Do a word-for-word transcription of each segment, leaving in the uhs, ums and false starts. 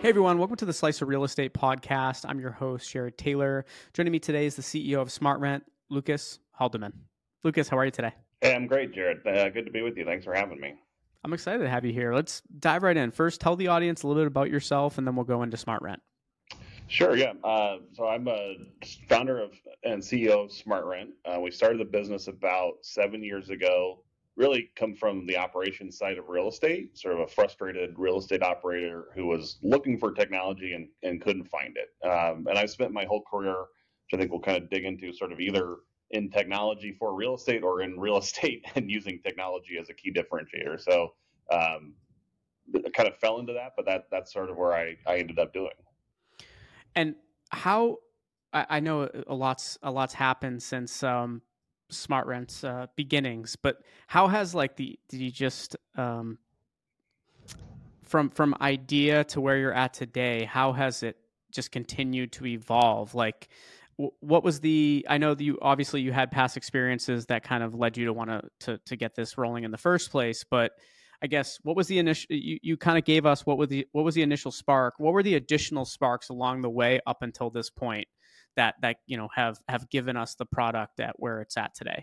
Hey everyone, welcome to the Slice of Real Estate podcast. I'm your host, Jared Taylor. Joining me today is the C E O of SmartRent, Lucas Haldeman. Lucas, how are you today? Hey, I'm great, Jared. Uh, good to be with you. Thanks for having me. I'm excited to have you here. Let's dive right in. First, tell the audience a little bit about yourself, and then we'll go into SmartRent. Sure, yeah. Uh, so I'm a founder of and C E O of SmartRent. Uh, we started the business about seven years ago. Really come from the operations side of real estate, sort of a frustrated real estate operator who was looking for technology and, and couldn't find it. Um, and I've spent my whole career, which I think we'll kind of dig into, sort of either in technology for real estate or in real estate and using technology as a key differentiator. So um, I kind of fell into that, but that that's sort of where I, I ended up doing. And how I, I know a lot's a lot's happened since um, SmartRent's uh, beginnings, but how has like the did you just um, from from idea to where you're at today? How has it just continued to evolve? Like, w- what was the? I know that you obviously you had past experiences that kind of led you to want to to get this rolling in the first place, but I guess what was the initial? You, you kind of gave us what was the what was the initial spark? What were the additional sparks along the way up until this point that that you know have have given us the product at where it's at today?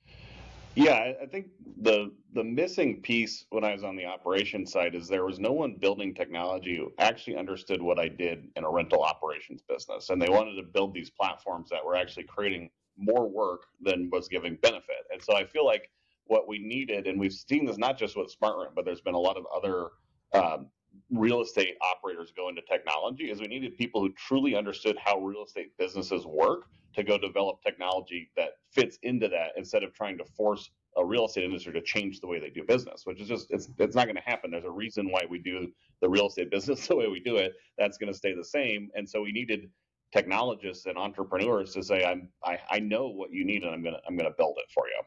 Yeah, I I think the the missing piece when I was on the operations side is there was no one building technology who actually understood what I did in a rental operations business, and they wanted to build these platforms that were actually creating more work than was giving benefit. And so I feel like what we needed, and we've seen this not just with SmartRent, but there's been a lot of other um, real estate operators go into technology, is we needed people who truly understood how real estate businesses work to go develop technology that fits into that instead of trying to force a real estate industry to change the way they do business, which is just it's it's not going to happen. There's a reason why we do the real estate business the way we do it. That's going to stay the same. And so we needed technologists and entrepreneurs to say, I'm I, I know what you need and I'm gonna I'm gonna build it for you.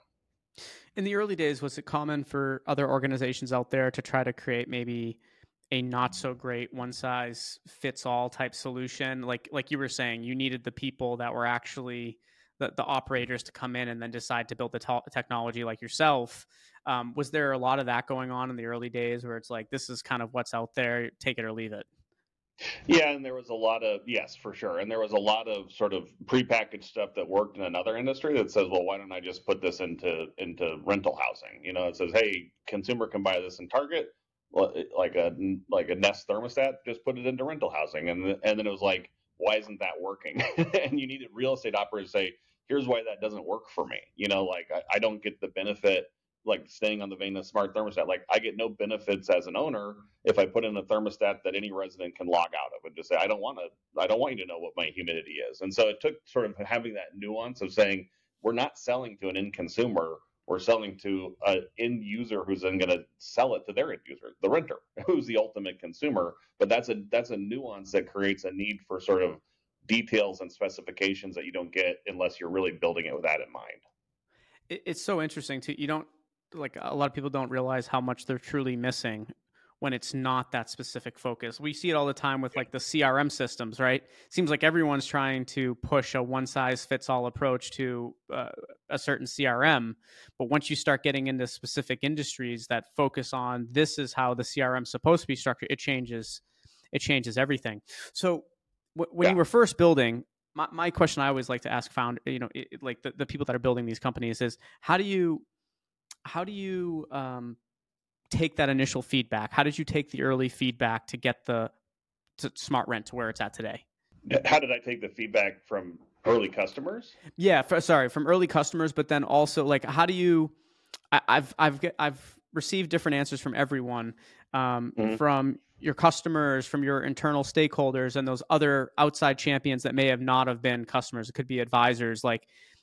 In the early days, was it common for other organizations out there to try to create maybe a not so great one size fits all type solution? Like like you were saying, you needed the people that were actually the, the operators to come in and then decide to build the te- technology like yourself. Um, was there a lot of that going on in the early days where it's like, this is kind of what's out there, take it or leave it? Yeah, and there was a lot of yes, for sure. And there was a lot of sort of prepackaged stuff that worked in another industry that says, well, why don't I just put this into into rental housing? You know, it says, hey, consumer can buy this in Target, like a like a Nest thermostat, just put it into rental housing. And and then it was like, why isn't that working? And you needed real estate operators to say, here's why that doesn't work for me. You know, like I, I don't get the benefit like staying on the vein of smart thermostat. Like I get no benefits as an owner if I put in a thermostat that any resident can log out of and just say, I don't want to, I don't want you to know what my humidity is. And so it took sort of having that nuance of saying, we're not selling to an end consumer. We're selling to an end user who's then going to sell it to their end user, the renter, who's the ultimate consumer. But that's a that's a nuance that creates a need for sort of details and specifications that you don't get unless you're really building it with that in mind. It, it's so interesting too. You don't like a lot of people don't realize how much they're truly missing when it's not that specific focus. We see it all the time with like the C R M systems, right? Seems like everyone's trying to push a one size fits all approach to uh, a certain C R M. But once you start getting into specific industries that focus on this is how the C R M is supposed to be structured, it changes, it changes everything. So w- when Yeah. you were first building, my, my question I always like to ask found, you know, it, like the, the people that are building these companies is how do you, how do you, um, take that initial feedback? How did you take the early feedback to get the to SmartRent to where it's at today? How did I take the feedback from early customers? Yeah, for, sorry, from early customers, but then also like, how do you? I, I've I've I've received different answers from everyone, um, Mm-hmm. from your customers, from your internal stakeholders, and those other outside champions that may have not have been customers. It could be advisors. Like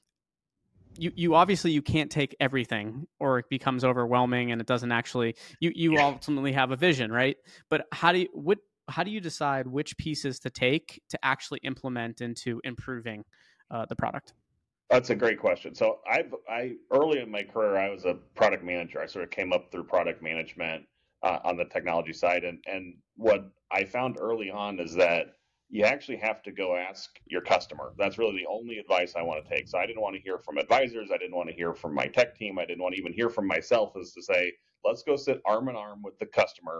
you, you obviously you can't take everything, or it becomes overwhelming, and it doesn't actually. You you Yeah. ultimately have a vision, right? But how do you what how do you decide which pieces to take to actually implement into improving uh, the product? That's a great question. So I've I early in my career I was a product manager. I sort of came up through product management uh, on the technology side, and and what I found early on is that you actually have to go ask your customer. That's really the only advice I want to take. So I didn't want to hear from advisors. I didn't want to hear from my tech team. I didn't want to even hear from myself. Is to say, let's go sit arm in arm with the customer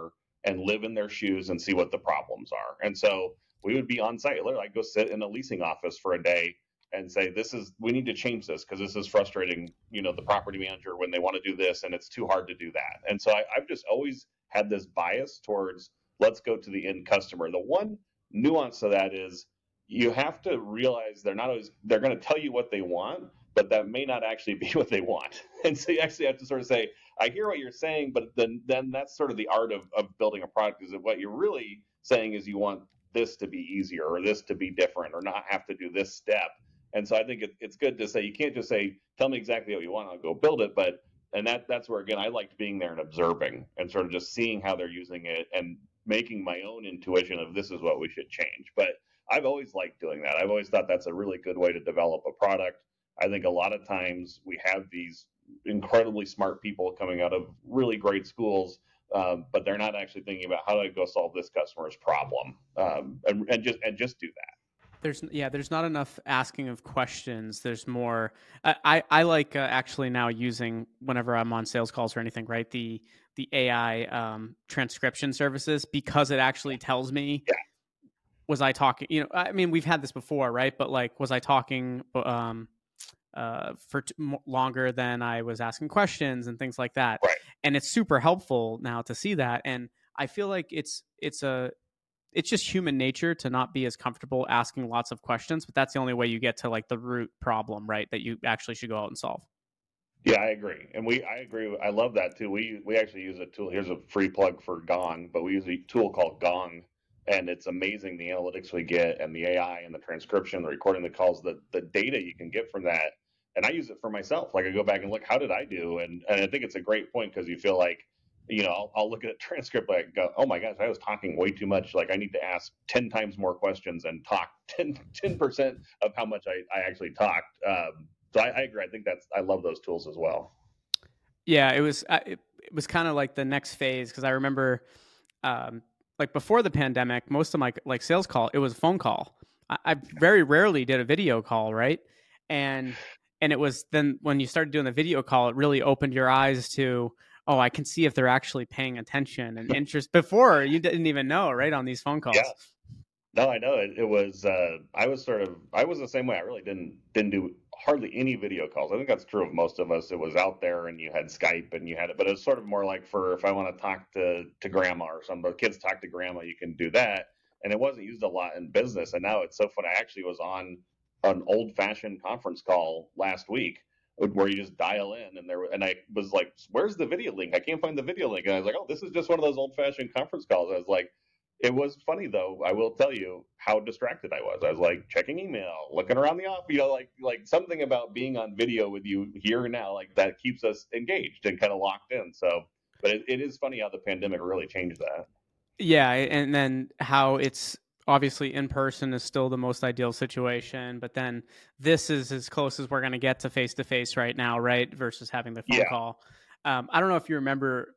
and live in their shoes and see what the problems are. And so we would be on site. Literally, I'd go sit in a leasing office for a day and say, this is, we need to change this because this is frustrating, you know, the property manager when they want to do this and it's too hard to do that. And so I, I've just always had this bias towards let's go to the end customer. The one nuance to that is you have to realize they're not always, they're going to tell you what they want, but that may not actually be what they want. And so you actually have to sort of say, I hear what you're saying, but then then that's sort of the art of, of building a product, is that what you're really saying is you want this to be easier or this to be different or not have to do this step. And so I think it, it's good to say, you can't just say, tell me exactly what you want, I'll go build it. But, and that that's where, again, I liked being there and observing and sort of just seeing how they're using it and making my own intuition of this is what we should change. But I've always liked doing that. I've always thought that's a really good way to develop a product. I think a lot of times we have these incredibly smart people coming out of really great schools, um, but they're not actually thinking about how do I go solve this customer's problem, um, and, and just and just do that. There's yeah, there's not enough asking of questions. There's more. I I, I like uh, actually now using whenever I'm on sales calls or anything, right? The the A I um, transcription services, because it actually tells me, yeah. was I talking? You know, I mean, we've had this before, right? But like, was I talking um, uh, for t- longer than I was asking questions and things like that? Right. And it's super helpful now to see that. And I feel like it's it's a it's just human nature to not be as comfortable asking lots of questions, but that's the only way you get to like the root problem, right? That you actually should go out and solve. Yeah, I agree. And we, I agree. I love that too. We, we actually use a tool. Here's a free plug for Gong, but we use a tool called Gong, and it's amazing the analytics we get and the A I and the transcription, the recording the calls, the, the data you can get from that. And I use it for myself. Like I go back and look, how did I do? And, and I think it's a great point because you feel like, you know, I'll, I'll look at a transcript like go, oh my gosh, I was talking way too much. Like I need to ask ten times more questions and talk ten percent of how much I, I actually talked. Um, so I, I agree. I think that's, I love those tools as well. Yeah, it was, it, it was kind of like the next phase. Cause I remember, um, like before the pandemic, most of my like sales call, it was a phone call. I, I very rarely did a video call. Right. And, and it was then when you started doing the video call, it really opened your eyes to, oh, I can see if they're actually paying attention and interest. Before you didn't even know, right, on these phone calls. Yeah. No, I know it. It was. Uh, I was sort of. I was the same way. I really didn't didn't do hardly any video calls. I think that's true of most of us. It was out there, and you had Skype, and you had it. But it was sort of more like for if I want to talk to to grandma or something. Kids talk to grandma, you can do that. And it wasn't used a lot in business. And now it's so funny. I actually was on an old fashioned conference call last week where you just dial in, and there and I was like, where's the video link? I can't find the video link. And I was like, oh, this is just one of those old fashioned conference calls. I was like, it was funny though. I will tell you how distracted I was. I was like checking email, looking around the office, you know, like like something about being on video with you here and now, like that keeps us engaged and kind of locked in. So, but it, it is funny how the pandemic really changed that. Yeah, and then how it's obviously in person is still the most ideal situation, but then this is as close as we're going to get to face to face right now, right? Versus having the phone Yeah. call. Um, I don't know if you remember.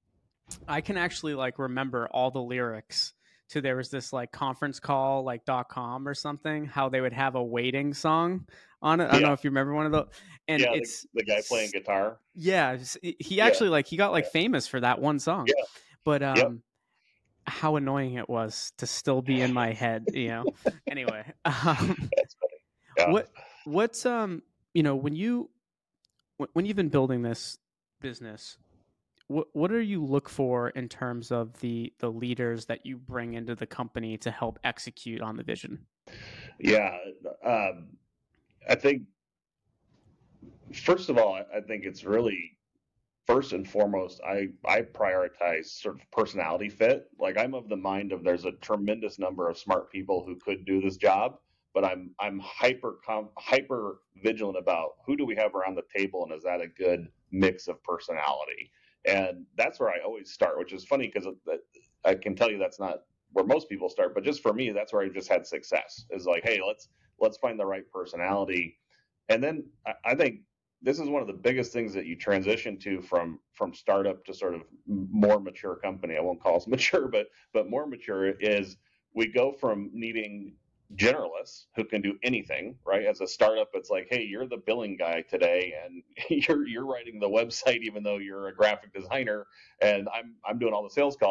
I can actually like remember all the lyrics to there was this like conference call like dot com or something, how they would have a waiting song on it. I don't Yeah. know if you remember one of those. And yeah, it's the, the guy playing guitar. Yeah, he actually like he got like Yeah. famous for that one song. Yeah. But um Yep. how annoying it was to still be in my head, you know. Anyway, um, That's funny. Yeah. what what's um you know when you when you've been building this business, what what do you look for in terms of the the leaders that you bring into the company to help execute on the vision? Yeah, um, I think first of all, I think it's really first and foremost, I I prioritize sort of personality fit. Like I'm of the mind of there's a tremendous number of smart people who could do this job, but I'm I'm hyper com- hyper vigilant about who do we have around the table and is that a good mix of personality? And that's where I always start, which is funny because I can tell you that's not where most people start, but just for me, that's where I just had success. Is like, hey, let's let's find the right personality, and then I, I think this is one of the biggest things that you transition to from from startup to sort of more mature company. I won't call us mature, but but more mature is we go from needing generalists who can do anything, right? As a startup, it's like, hey, you're the billing guy today, and you're you're writing the website, even though you're a graphic designer, and I'm I'm doing all the sales calls.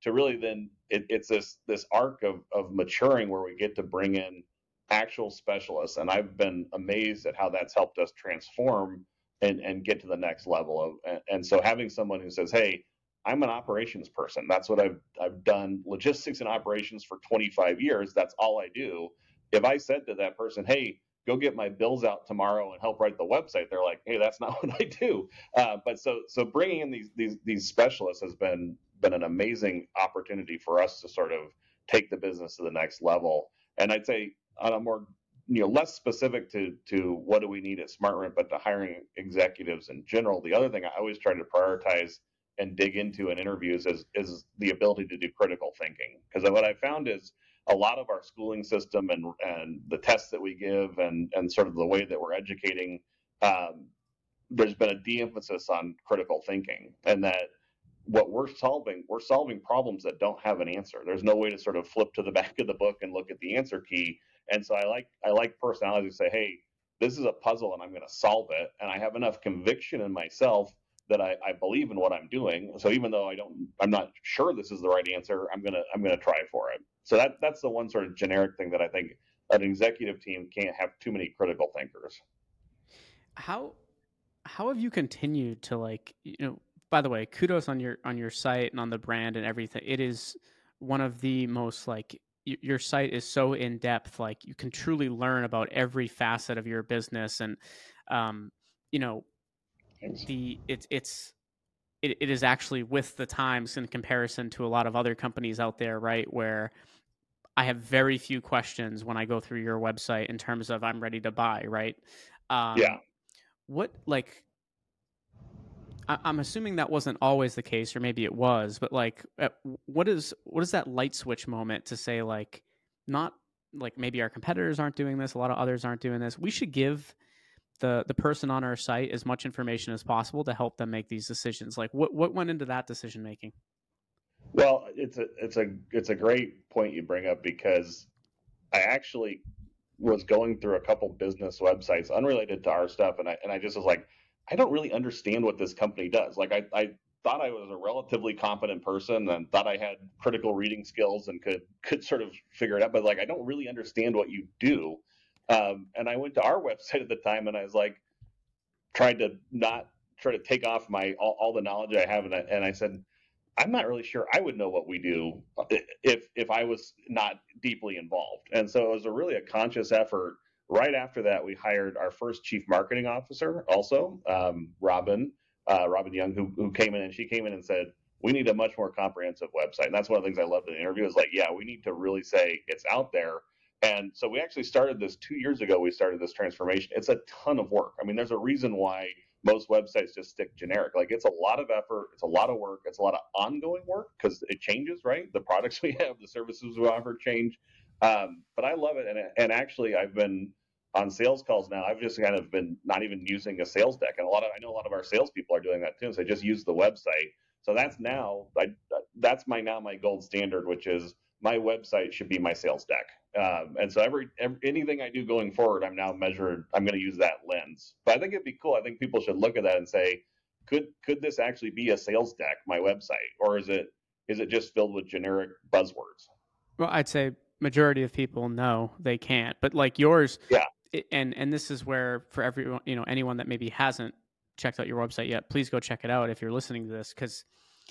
to really then it, it's this this arc of of maturing where we get to bring in actual specialists, and I've been amazed at how that's helped us transform and and get to the next level of and, and so having someone who says, hey, I'm an operations person. That's what I've I've done logistics and operations for twenty-five years. That's all I do. If I said to that person, hey, go get my bills out tomorrow and help write the website, they're like, hey, that's not what I do. Uh, but so so bringing in these these these specialists has been been an amazing opportunity for us to sort of take the business to the next level. And I'd say on a more you know less specific to to what do we need at SmartRent, but to hiring executives in general. The other thing I always try to prioritize and dig into in interviews is is the ability to do critical thinking. Because what I found is a lot of our schooling system and and the tests that we give and and sort of the way that we're educating, um, there's been a de-emphasis on critical thinking, and that what we're solving, we're solving problems that don't have an answer. There's no way to sort of flip to the back of the book and look at the answer key. And so I like I like personalities who say, hey, this is a puzzle and I'm going to solve it, and I have enough conviction in myself that I, I believe in what I'm doing. So even though I don't, I'm not sure this is the right answer, I'm gonna I'm gonna try for it. So that that's the one sort of generic thing that I think an executive team can't have too many critical thinkers. How how have you continued to, like, you know? By the way, kudos on your on your site and on the brand and everything. It is one of the most, like, y- your site is so in depth. Like, you can truly learn about every facet of your business, and um, you know Thanks. the it's it's it, it is actually with the times in comparison to a lot of other companies out there, right? Where I have very few questions when I go through your website in terms of I'm ready to buy, right? Yeah. Um, what, like, I, I'm assuming that wasn't always the case, or maybe it was, but like, uh, what is what is that light switch moment to say, like, not like maybe our competitors aren't doing this, a lot of others aren't doing this. We should give the the person on our site as much information as possible to help them make these decisions. Like, what what went into that decision making? Well, it's a it's a it's a great point you bring up, because I actually was going through a couple business websites unrelated to our stuff, and I and I just was like, I don't really understand what this company does. Like I, I thought I was a relatively competent person and thought I had critical reading skills and could could sort of figure it out, but like I don't really understand what you do. Um, and I went to our website at the time, and I was like, tried to not try to take off my all, all the knowledge I have, and I, and I said, I'm not really sure I would know what we do if if I was not deeply involved. And so it was a really a conscious effort. Right after that, we hired our first chief marketing officer, also um, Robin uh, Robin Young, who who came in, and she came in and said, we need a much more comprehensive website. And that's one of the things I loved in the interview is like, yeah, we need to really say it's out there. And so we actually started this two years ago. We started this transformation. It's a ton of work. I mean, there's a reason why most websites just stick generic. Like, it's a lot of effort, it's a lot of work, it's a lot of ongoing work because it changes, right? The products we have, the services we offer change. Um, but I love it, and and actually, I've been on sales calls now. I've just kind of been not even using a sales deck, and a lot of I know a lot of our salespeople are doing that too. So they just use the website. So that's now I, that's my now my gold standard, which is my website should be my sales deck. Um, and so every, every anything I do going forward, I'm now measured. I'm going to use that lens. But I think it'd be cool. I think people should look at that and say, could could this actually be a sales deck, my website, or is it is it just filled with generic buzzwords? Well, I'd say majority of people no, they can't. But like yours, Yeah, it- and and this is where, for everyone, you know, anyone that maybe hasn't checked out your website yet, please go check it out if you're listening to this, because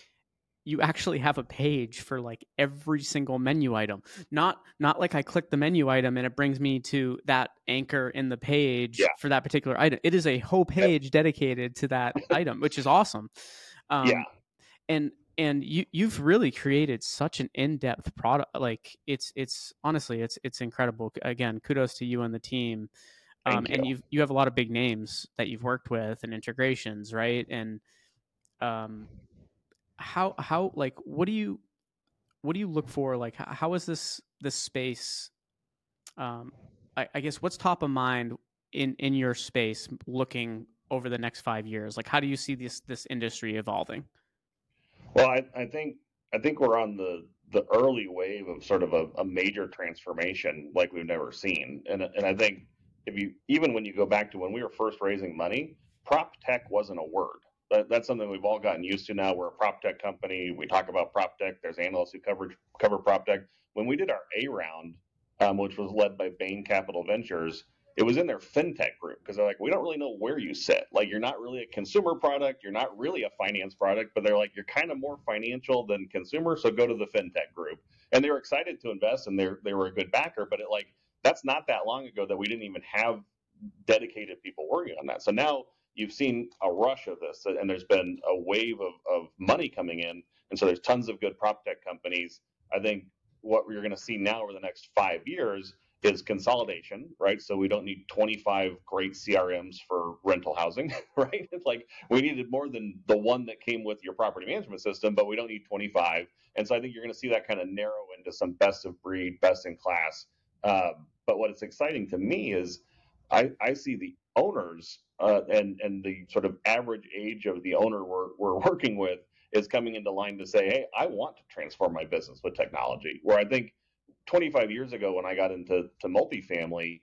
you actually have a page for like every single menu item. Not not like I click the menu item and it brings me to that anchor in the page yeah, for that particular item. It is a whole page dedicated to that item, which is awesome. yeah. Um, and and you you've really created such an in-depth product. Like, it's it's honestly it's it's incredible. Again, kudos to you and the team. Um, Thank you. and you've you have a lot of big names that you've worked with and integrations, right? And um, how how like what do you what do you look for? Like, how, how is this this space? Um, I, I guess what's top of mind in in your space, looking over the next five years? Like, how do you see this this industry evolving? Well, I, I think I think we're on the the early wave of sort of a, a major transformation like we've never seen, and and I think if you even when you go back to when we were first raising money, prop tech wasn't a word. that, that's something we've all gotten used to now. We're a prop tech company. We talk about prop tech. There's analysts who cover cover prop tech. When we did our A round, um, which was led by Bain Capital Ventures, it was in their fintech group because they're like, we don't really know where you sit. Like, you're not really a consumer product. You're not really a finance product, but they're like, you're kind of more financial than consumer. So go to the fintech group. And they were excited to invest, and they they were a good backer. But it like that's not that long ago that we didn't even have dedicated people working on that. So now you've seen a rush of this, and there's been a wave of, of money coming in. And so there's tons of good prop tech companies. I think what we're going to see now over the next five years is consolidation, right? So we don't need twenty-five great C R Ms for rental housing, right? It's like we needed more than the one that came with your property management system, but we don't need twenty-five. And so I think you're going to see that kind of narrow into some best of breed, best in class. Um, but what is exciting to me is I, I see the owners uh, and and the sort of average age of the owner we're we're working with is coming into line to say, hey, I want to transform my business with technology. Where I think twenty-five years ago, when I got into to multifamily,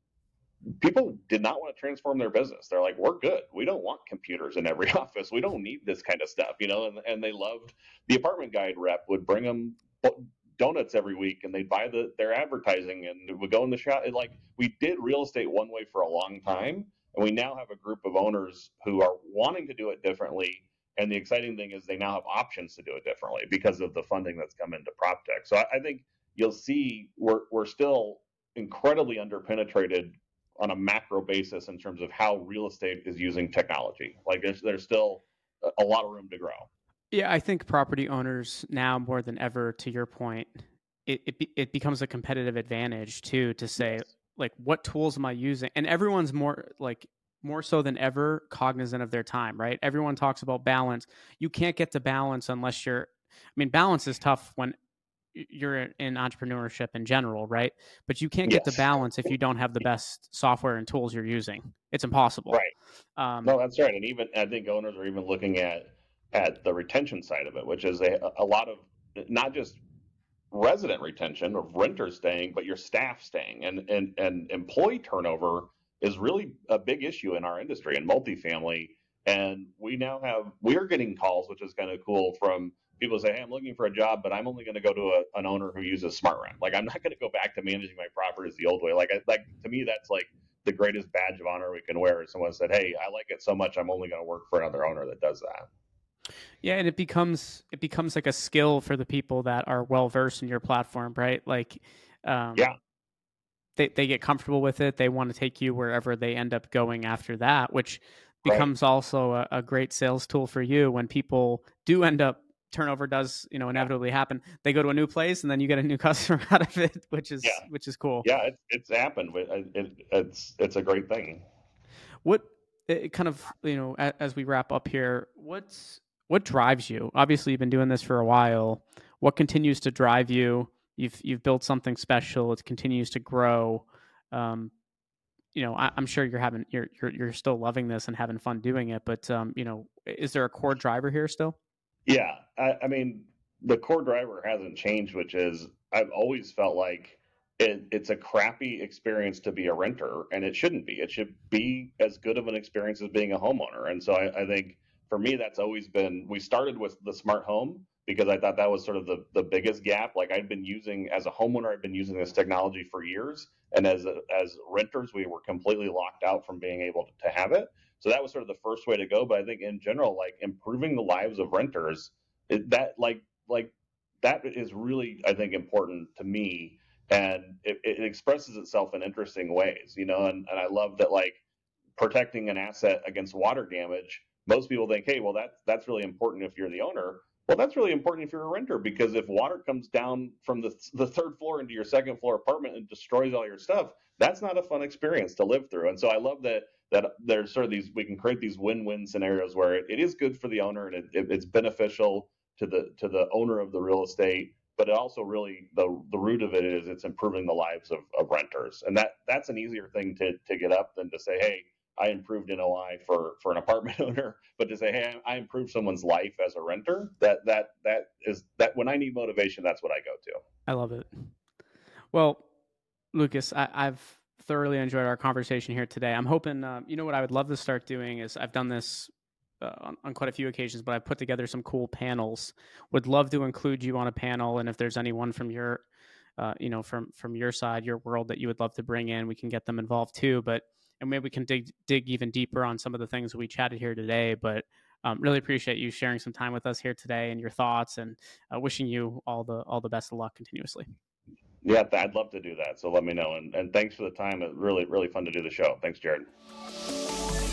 people did not want to transform their business. They're like, we're good. We don't want computers in every office. We don't need this kind of stuff, you know. And, and they loved the Apartment Guide rep would bring them donuts every week, and they'd buy the their advertising, and it would go in the shop. And like, we did real estate one way for a long time, and we now have a group of owners who are wanting to do it differently. And the exciting thing is they now have options to do it differently because of the funding that's come into PropTech. So I, I think you'll see we're we're still incredibly underpenetrated on a macro basis in terms of how real estate is using technology. Like there's there's still a lot of room to grow. Yeah, I think property owners now more than ever, to your point, it it, be, it becomes a competitive advantage too to say, yes, like, what tools am I using? And everyone's more like more so than ever cognizant of their time, right? Everyone talks about balance. You can't get to balance unless you're, I mean, balance is tough when you're in entrepreneurship in general, right? But you can't get yes. to balance if you don't have the best software and tools you're using. It's impossible. Right. Um, no, that's right. And even I think owners are even looking at at the retention side of it, which is a, a lot of not just resident retention of renters staying, but your staff staying, and and and employee turnover is really a big issue in our industry in multifamily. And we now have we're getting calls, which is kind of cool, from people say, hey, I'm looking for a job, but I'm only going to go to a, an owner who uses SmartRent. Like, I'm not going to go back to managing my properties the old way. Like, I, like to me, that's like the greatest badge of honor we can wear. Is someone said, hey, I like it so much, I'm only going to work for another owner that does that. Yeah, and it becomes it becomes like a skill for the people that are well versed in your platform, right? Like, um, yeah, they they get comfortable with it. They want to take you wherever they end up going after that, which becomes right. also a, a great sales tool for you when people do end up. Turnover does, you know, inevitably happen. They go to a new place, and then you get a new customer out of it, which is yeah. which is cool. Yeah, it's it's happened. It, it, it's it's a great thing. What it kind of, you know, as we wrap up here, what's what drives you? Obviously, you've been doing this for a while. What continues to drive you? You've you've built something special. It continues to grow. Um, you know, I, I'm sure you're having you're you're you're still loving this and having fun doing it. But um, you know, is there a core driver here still? Yeah, I, I mean, the core driver hasn't changed, which is I've always felt like it, it's a crappy experience to be a renter, and it shouldn't be. It should be as good of an experience as being a homeowner. And so I, I think for me, that's always been, we started with the smart home because I thought that was sort of the, the biggest gap. Like I'd been using, as a homeowner, I'd been using this technology for years. And as a, as renters, we were completely locked out from being able to, to have it. So that was sort of the first way to go. But I think in general, like improving the lives of renters, it, that like like that is really, I think, important to me. And it, it expresses itself in interesting ways, you know, and, and I love that, like, protecting an asset against water damage. Most people think, hey, well, that's that's really important if you're the owner. Well, that's really important if you're a renter, because if water comes down from the the third floor into your second floor apartment and destroys all your stuff, that's not a fun experience to live through. And so I love that that there's sort of these, we can create these win-win scenarios where it, it is good for the owner and it, it, it's beneficial to the to the owner of the real estate, but it also really, the the root of it is it's improving the lives of, of renters. And that that's an easier thing to to get up than to say, hey, I improved N O I for for an apartment owner, but to say, hey, I improved someone's life as a renter, that that that is that when I need motivation, that's what I go to. I love it. Well, Lucas, I, I've thoroughly enjoyed our conversation here today. I'm hoping, uh, you know, what I would love to start doing is, I've done this uh, on, on quite a few occasions, but I've put together some cool panels. Would love to include you on a panel, and if there's anyone from your, uh, you know, from from your side, your world that you would love to bring in, we can get them involved too. But and maybe we can dig dig even deeper on some of the things we chatted here today. But um, really appreciate you sharing some time with us here today and your thoughts, and uh, wishing you all the all the best of luck continuously. Yeah, I'd love to do that. So let me know. And, and thanks for the time. It really, really fun to do the show. Thanks, Jared.